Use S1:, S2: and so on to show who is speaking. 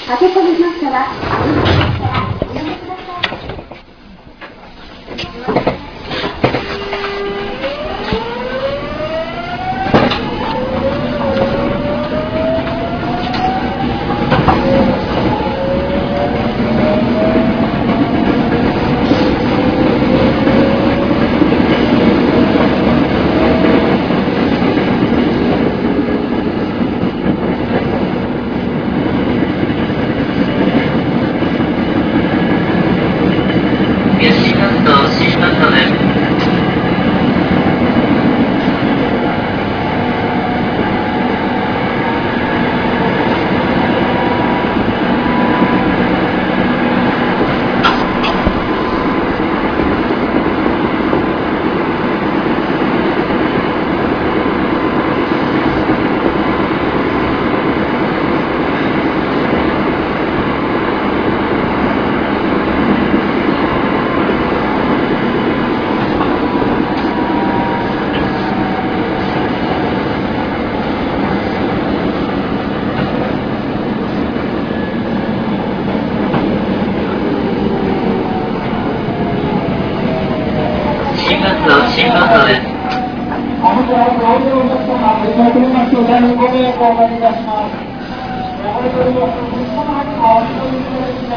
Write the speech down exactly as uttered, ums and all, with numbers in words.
S1: 駆け込み乗車は危ないですからおやめください。
S2: 新幹線です。
S3: おもちゃをご利用のお客様、ご利用くれまして、大変ご迷惑をおかけいたします。おめでとうございます。